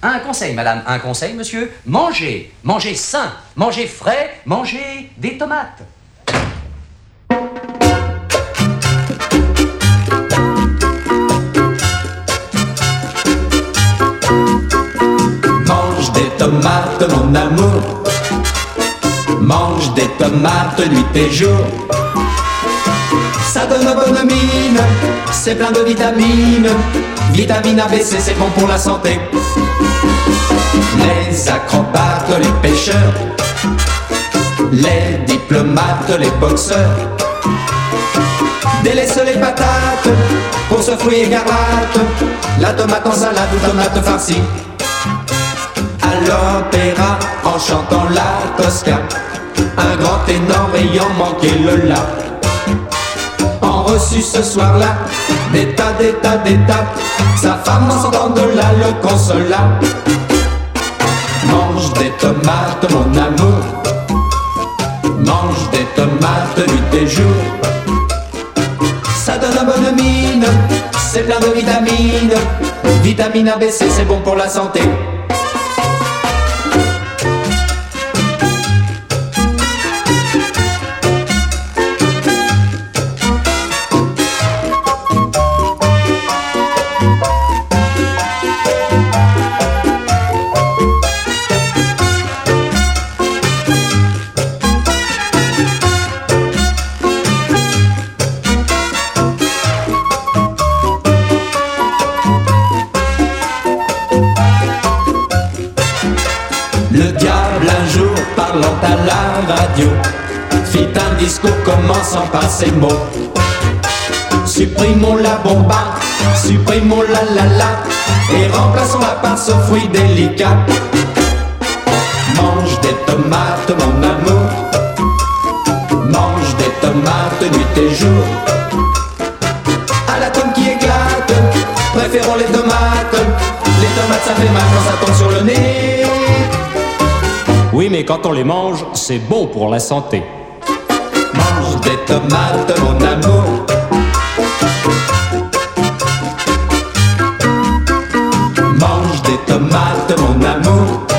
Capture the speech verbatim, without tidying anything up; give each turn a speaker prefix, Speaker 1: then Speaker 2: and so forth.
Speaker 1: Un conseil, madame, un conseil, monsieur. Mangez, mangez sain, mangez frais, mangez des tomates.
Speaker 2: Mange des tomates, mon amour. Mange des tomates nuit et jour. Ça donne bonne mine, c'est plein de vitamines. Vitamine A, B, C, c'est bon pour la santé. Les acrobates, les pêcheurs, les diplomates, les boxeurs délaissent les patates pour ce fruit écarlate. La tomate en salade ou tomate farcie. À l'opéra, en chantant la Tosca, un grand ténor ayant manqué le la. En reçu ce soir-là, des tas, des tas, des tas. Sa femme en s'entend de là le consola. Mange des tomates, mon amour. Mange des tomates nuit et jour. Ça donne une bonne mine, c'est plein de vitamines. Vitamine A, B, C, c'est bon pour la santé. À la radio, fit un discours commençant par ces mots. Supprimons la bomba, supprimons la la la, et remplaçons-la par ce fruit délicat. Mange des tomates, mon amour. Mange des tomates nuit et jour. À l'atome qui éclate, préférons les tomates. Les tomates ça fait mal quand ça tombe sur le nez.
Speaker 3: Oui, mais quand on les mange, c'est bon pour la santé.
Speaker 2: Mange des tomates, mon amour. Mange des tomates, mon amour.